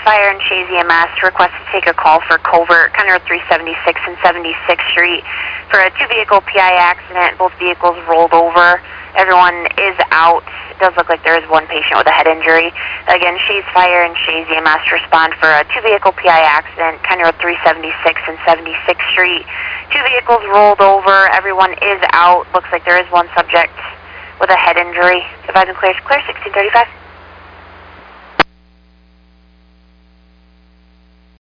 Fire and Shays EMS request to take a call for Covert, County Road 376 and 76th Street for a two-vehicle PI accident. Both vehicles rolled over. Everyone is out. It does look like there is one patient with a head injury. Again, Shays Fire and Shays EMS respond for a two-vehicle PI accident, County Road 376 and 76th Street. Two vehicles rolled over. Everyone is out. Looks like there is one subject with a head injury. Advise and clear 1635.